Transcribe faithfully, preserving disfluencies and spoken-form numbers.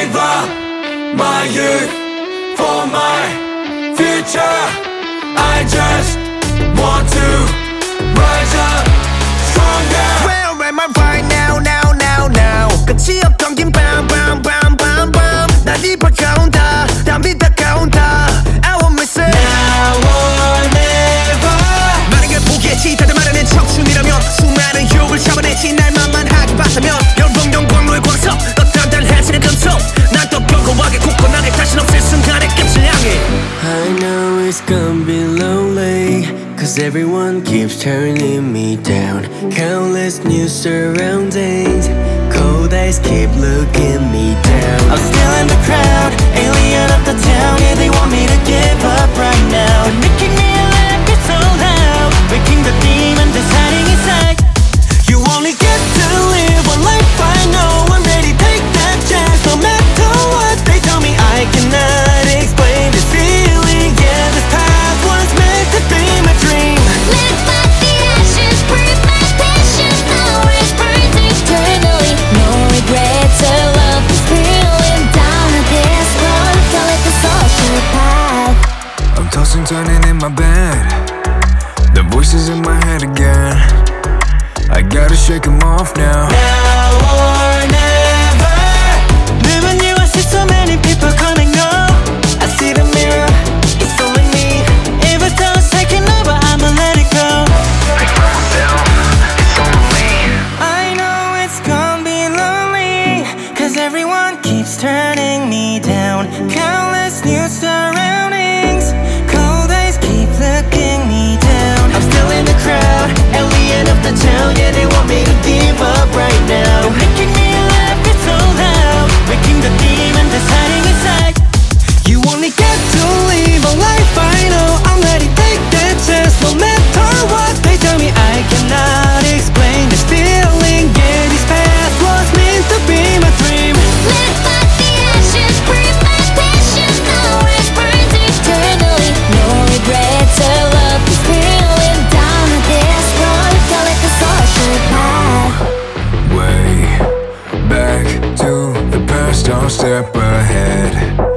Save up my youth for my future. I just want to rise up stronger. Where am I right now, now, now, now? 끝이 없던 긴 밤, 밤, 밤, 밤, 밤. 날이 밝아온다, 담이 다가온다. I won't miss it. Now or never. 많은 걸 보겠지, 다들 말하는 청춘이라면. 수많은 유혹을 잡아내지, 날만만 하기 바라면. 열봉용 공로의 광석, 더 단단해지는 금속. 난 또 견고하게 굳건하게 자신 없을 순간의 끝을 향해. I know it's gonna be lonely, cause everyone keeps turning me down. Countless new surroundings, cold eyes keep looking me down. I'm still in the crowd, alien of the town. Yeah, they want me to give up right now. They're making me laugh, it's so loud, waking the demon that's hiding inside. You only get to live one life, I know. I'm ready, take that chance. No matter what they tell me, I cannot explain this feeling. Yeah, this path was meant to be my dream. Live by the ashes, breathe my passion. Always burns eternally. No regrets, our love is feeling down at this road. Don't let the soul show path. I'm tossing, turning in my bed. The voices in my head again. I gotta shake them off now. Now or never. Living you, I see so many people come and go. I see the mirror, it's only me. If it's all taking over, I'ma let it go. I know it's gonna be lonely, cause everyone keeps turning me down. Countless new surroundings, cold eyes keep looking me down. I'm still in the crowd, alien of the town. Yeah, they want me to give up right now. They're making me laugh, it's so loud, waking the demon that's hiding inside. You only get to live a life, I know. I'm ready, take that chance. No matter what they tell me, I cannot explain this feeling. Yeah, this path was meant to be my dream. Live by the ashes, breathe my passion. Always burns eternally. No regrets, our love is feeling down at this road. Don't let the soul show path. Way back to the past, I'll step ahead.